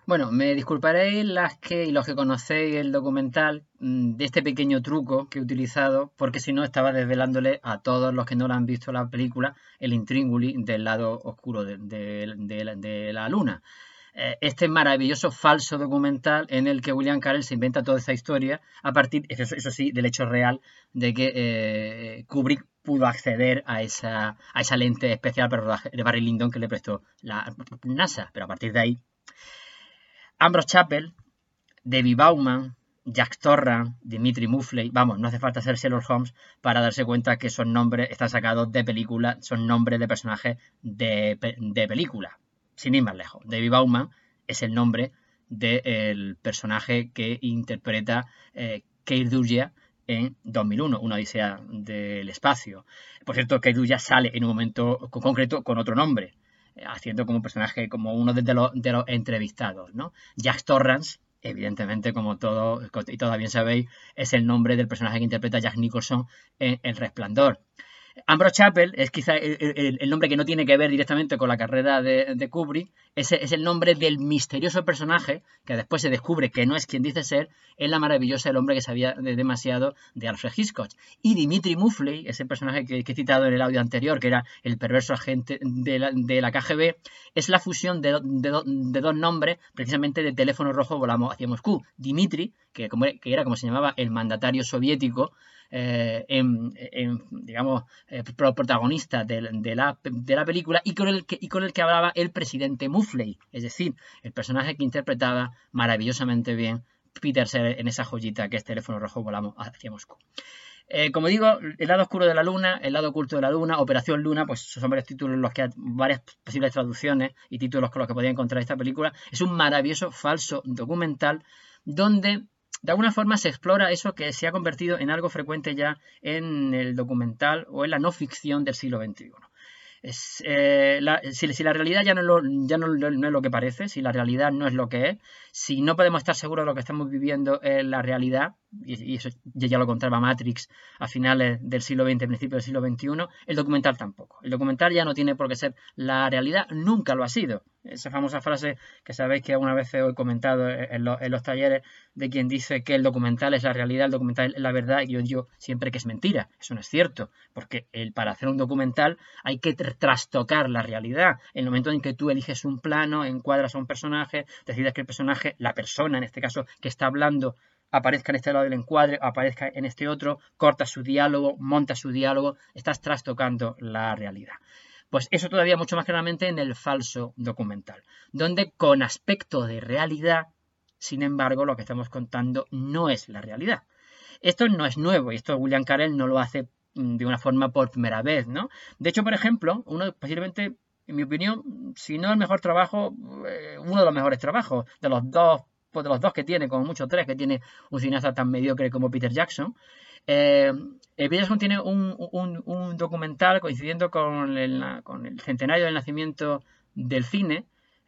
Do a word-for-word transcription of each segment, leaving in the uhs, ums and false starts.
Bueno, me disculparéis las que y los que conocéis el documental mm, de este pequeño truco que he utilizado, porque si no estaba desvelándole a todos los que no lo han visto la película el intríngulis del lado oscuro de, de- de la de la luna. Eh, este maravilloso falso documental en el que William Carell se inventa toda esa historia a partir, eso, eso sí, del hecho real de que eh, Kubrick pudo acceder a esa, a esa lente especial para el rodaje de Barry Lyndon que le prestó la NASA, pero a partir de ahí Ambrose Chappell, Debbie Bauman, Jack Torrance, Dimitri Mufley, vamos, no hace falta ser Sherlock Holmes para darse cuenta que esos nombres están sacados de películas, son nombres de personajes de, de películas. Sin ir más lejos, Debbie Bauman es el nombre del personaje que interpreta eh, Keir Dullea en dos mil uno, una odisea del espacio. Por cierto, Keir Dullea sale en un momento concreto con otro nombre, haciendo como personaje, como uno de los, de los entrevistados, ¿no? Jack Torrance, evidentemente, como todo y todos bien sabéis, es el nombre del personaje que interpreta Jack Nicholson en El Resplandor. Ambrose Chappell es quizá el, el, el, nombre que no tiene que ver directamente con la carrera de, de Kubrick, es, es, el nombre del misterioso personaje que después se descubre que no es quien dice ser, es la maravillosa El hombre que sabía de demasiado de Alfred Hitchcock. Y Dimitri Mufley, ese personaje que, que he citado en el audio anterior, que era el perverso agente de la, de la K G B, es la fusión de, de, de dos nombres, precisamente de Teléfono Rojo Volamos hacia Moscú. Dimitri, que, como, que era como se llamaba el mandatario soviético, Eh, en, en, digamos, eh, protagonista de, de, la, de la película y con, el que, y con el que hablaba el presidente Mufley, es decir, el personaje que interpretaba maravillosamente bien Peter Sellers en esa joyita que es Teléfono Rojo Volamos hacia Moscú. Eh, como digo, El lado oscuro de la luna, El lado oculto de la luna, Operación Luna, pues son varios títulos en los que hay varias posibles traducciones y títulos con los que podía encontrar esta película. Es un maravilloso falso documental donde de alguna forma se explora eso que se ha convertido en algo frecuente ya en el documental o en la no ficción del siglo veintiuno. Es, eh, la, si, si, la realidad ya, no, lo, ya no, no, es lo que parece, si la realidad no es lo que es, si no podemos estar seguros de lo que estamos viviendo en la realidad, y, y eso ya lo contaba Matrix a finales del siglo veinte, principios del siglo veintiuno, el documental tampoco. El documental ya no tiene por qué ser la realidad, nunca lo ha sido. Esa famosa frase que sabéis que alguna vez he comentado en, lo, en los talleres de quien dice que el documental es la realidad, el documental es la verdad, y yo digo siempre que es mentira. Eso no es cierto, porque el, para hacer un documental hay que trastocar la realidad. En el momento en que tú eliges un plano, encuadras a un personaje, decides que el personaje, la persona en este caso que está hablando, aparezca en este lado del encuadre, aparezca en este otro, cortas su diálogo, montas su diálogo, estás trastocando la realidad. Pues eso todavía mucho más claramente en el falso documental, donde con aspecto de realidad, sin embargo, lo que estamos contando no es la realidad. Esto no es nuevo y esto William Carell no lo hace de una forma por primera vez, ¿no? De hecho, por ejemplo, uno posiblemente, en mi opinión, si no el mejor trabajo, eh, uno de los mejores trabajos de los dos, pues de los dos que tiene, como mucho tres, que tiene un cineasta tan mediocre como Peter Jackson. Eh, Peter Jackson tiene un, un, un documental coincidiendo con el, con el centenario del nacimiento del cine.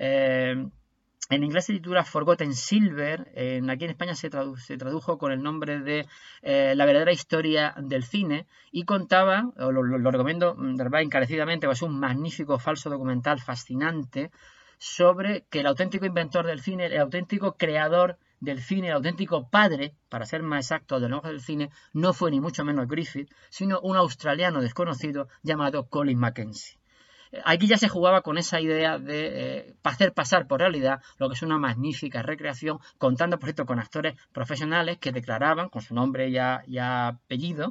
Eh, en inglés se titula Forgotten Silver, en, aquí en España se, tradu se, tradujo con el nombre de eh, La verdadera historia del cine y contaba, lo, lo, lo recomiendo de verdad encarecidamente, pues es un magnífico falso documental fascinante sobre que el auténtico inventor del cine, el auténtico creador del cine, el auténtico padre, para ser más exacto, del negocio del cine, no fue ni mucho menos Griffith, sino un australiano desconocido llamado Colin Mackenzie. Aquí ya se jugaba con esa idea de eh, hacer pasar por realidad lo que es una magnífica recreación, contando, por cierto, con actores profesionales que declaraban, con su nombre y, a, y a apellido,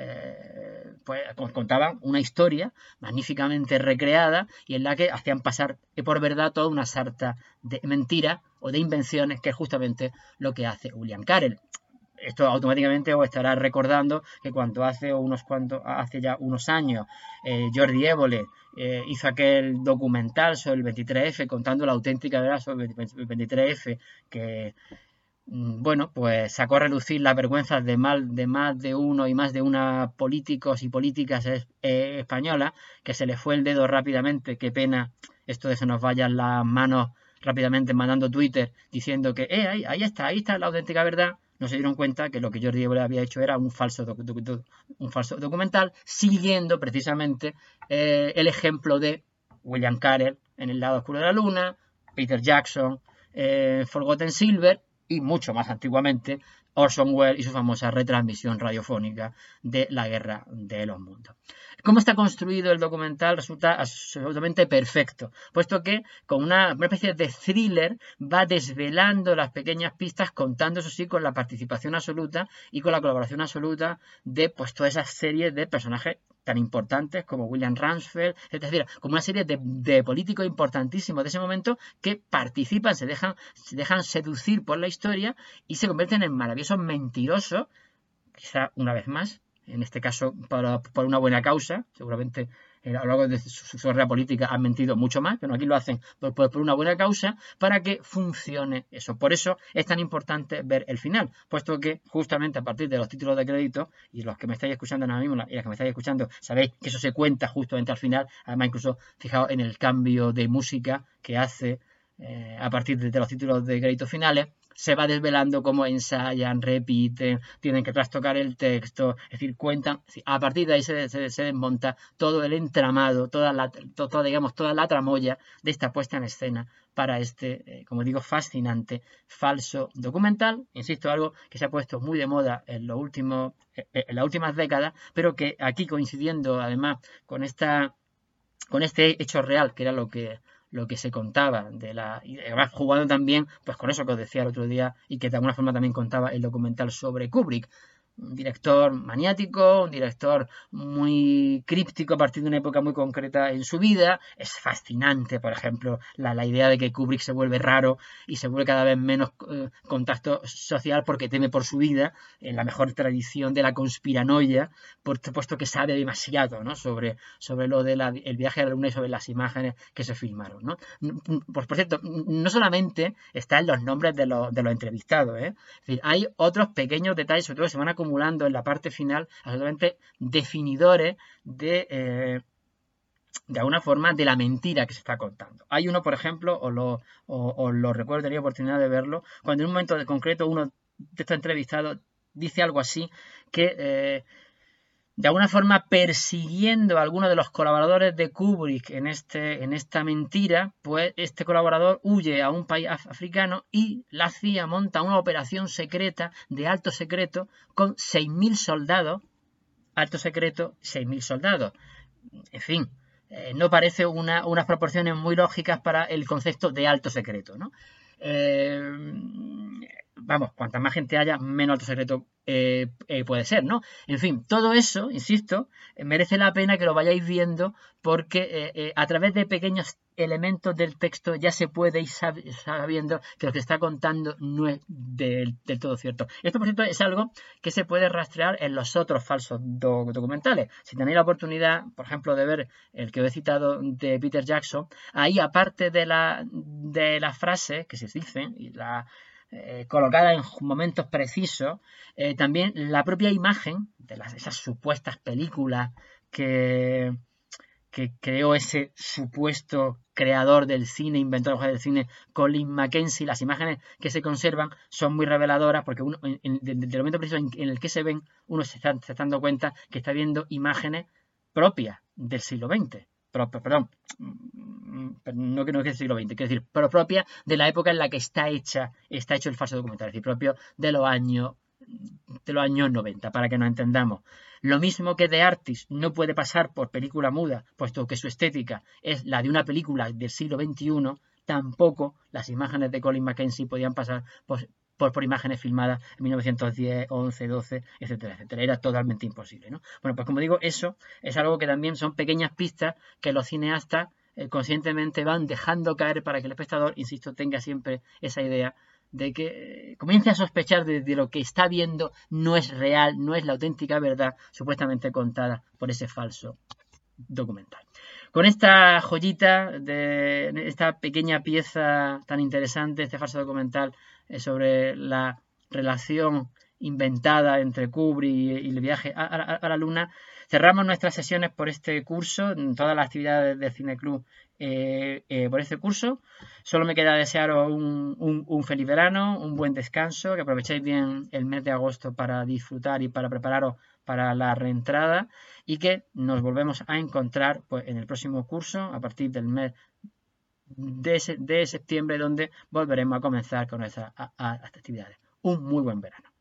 eh, pues contaban una historia magníficamente recreada y en la que hacían pasar por verdad toda una sarta de mentiras o de invenciones, que es justamente lo que hace William Carell. Esto automáticamente os estará recordando que cuando hace unos cuantos, hace ya unos años, eh, Jordi Évole eh, hizo aquel documental sobre el veintitrés efe, contando la auténtica verdad sobre el veintitrés efe, que bueno, pues sacó a relucir las vergüenzas de, mal, de más de uno y más de una políticos y políticas eh, españolas, que se les fue el dedo rápidamente, qué pena esto de se nos vayan las manos rápidamente mandando Twitter diciendo que eh, ahí, ahí está, ahí está la auténtica verdad. No se dieron cuenta que lo que Jordi Évole había hecho era un falso, docu docu un falso documental, siguiendo precisamente eh, el ejemplo de William Carell en El lado oscuro de la luna, Peter Jackson, eh, Forgotten Silver y mucho más antiguamente Orson Welles y su famosa retransmisión radiofónica de la Guerra de los Mundos. ¿Cómo está construido el documental? Resulta absolutamente perfecto, puesto que con una, una especie de thriller va desvelando las pequeñas pistas, contando eso sí con la participación absoluta y con la colaboración absoluta de pues toda esa serie de personajes tan importantes como William Rumsfeld, es decir, como una serie de, de políticos importantísimos de ese momento que participan, se dejan, se dejan seducir por la historia y se convierten en maravillosos mentirosos, quizá una vez más, en este caso para, por una buena causa, seguramente a lo largo de su, su carrera política han mentido mucho más, pero aquí lo hacen por, por, por una buena causa para que funcione eso. Por eso es tan importante ver el final, puesto que justamente a partir de los títulos de crédito, y los que me estáis escuchando ahora mismo y los que me estáis escuchando, sabéis que eso se cuenta justamente al final, además incluso fijaos en el cambio de música que hace eh, a partir de, de los títulos de crédito finales, se va desvelando cómo ensayan, repiten, tienen que trastocar el texto, es decir, cuentan, a partir de ahí se, se, se desmonta todo el entramado, toda la, to, toda, digamos, toda la tramoya de esta puesta en escena para este, eh, como digo, fascinante, falso documental, insisto, algo que se ha puesto muy de moda en los últimos, en las últimas décadas, pero que aquí coincidiendo además con esta, con este hecho real, que era lo que lo que se contaba de la y además jugando también pues con eso que os decía el otro día y que de alguna forma también contaba el documental sobre Kubrick, un director maniático, un director muy críptico a partir de una época muy concreta en su vida. Es fascinante, por ejemplo, la, la idea de que Kubrick se vuelve raro y se vuelve cada vez menos eh, contacto social porque teme por su vida, en la mejor tradición de la conspiranoia, por supuesto que sabe demasiado, ¿no? sobre, sobre lo del de viaje a la luna y sobre las imágenes que se filmaron, ¿no? Pues, por cierto, no solamente están los nombres de los, de los entrevistados, ¿eh? Es decir, hay otros pequeños detalles, sobre todo que se van a acumulando en la parte final, absolutamente definidores de, eh, de alguna forma, de la mentira que se está contando. Hay uno, por ejemplo, o lo, o, o lo recuerdo, tenía oportunidad de verlo, cuando en un momento de concreto uno de estos entrevistados dice algo así, que eh, de alguna forma persiguiendo a alguno de los colaboradores de Kubrick en, este, en esta mentira, pues este colaborador huye a un país africano y la C I A monta una operación secreta de alto secreto con seis mil soldados, alto secreto, seis mil soldados. En fin, eh, no parece una, unas proporciones muy lógicas para el concepto de alto secreto, ¿no? Eh, vamos, cuanta más gente haya, menos alto secreto eh, eh, puede ser, ¿no? En fin, todo eso, insisto, eh, merece la pena que lo vayáis viendo porque eh, eh, a través de pequeños elementos del texto ya se puede ir sab sabiendo que lo que está contando no es del, del todo cierto. Esto, por cierto, es algo que se puede rastrear en los otros falsos do documentales. Si tenéis la oportunidad, por ejemplo, de ver el que os he citado de Peter Jackson, ahí aparte de la, de la frase que se dice y la Eh, colocada en momentos precisos, eh, también la propia imagen de las, esas supuestas películas que, que creó ese supuesto creador del cine, inventor del cine, Colin Mackenzie, las imágenes que se conservan son muy reveladoras porque uno, en, en, desde el momento preciso en, en el que se ven, uno se está, se está dando cuenta que está viendo imágenes propias del siglo veinte. Pero, perdón, no que no es del siglo veinte, quiero decir, pero propia de la época en la que está hecha, está hecho el falso documental, es decir, propio de los años de los años noventa, para que nos entendamos. Lo mismo que The Artist no puede pasar por película muda, puesto que su estética es la de una película del siglo veintiuno, tampoco las imágenes de Colin Mackenzie podían pasar por, por, por imágenes filmadas en mil novecientos diez, once, doce, etcétera, etcétera. Era totalmente imposible, ¿no? Bueno, pues como digo, eso es algo que también son pequeñas pistas que los cineastas eh, conscientemente van dejando caer para que el espectador, insisto, tenga siempre esa idea de que eh, comience a sospechar de, de lo que está viendo no es real, no es la auténtica verdad supuestamente contada por ese falso documental. Con esta joyita, de esta pequeña pieza tan interesante, este falso documental eh, sobre la relación inventada entre Kubrick y, y el viaje a, a, a la Luna, cerramos nuestras sesiones por este curso, todas las actividades del Cineclub eh, eh, por este curso. Solo me queda desearos un, un, un feliz verano, un buen descanso, que aprovechéis bien el mes de agosto para disfrutar y para prepararos para la reentrada y que nos volvemos a encontrar pues, en el próximo curso a partir del mes de, de septiembre, donde volveremos a comenzar con nuestras actividades. Un muy buen verano.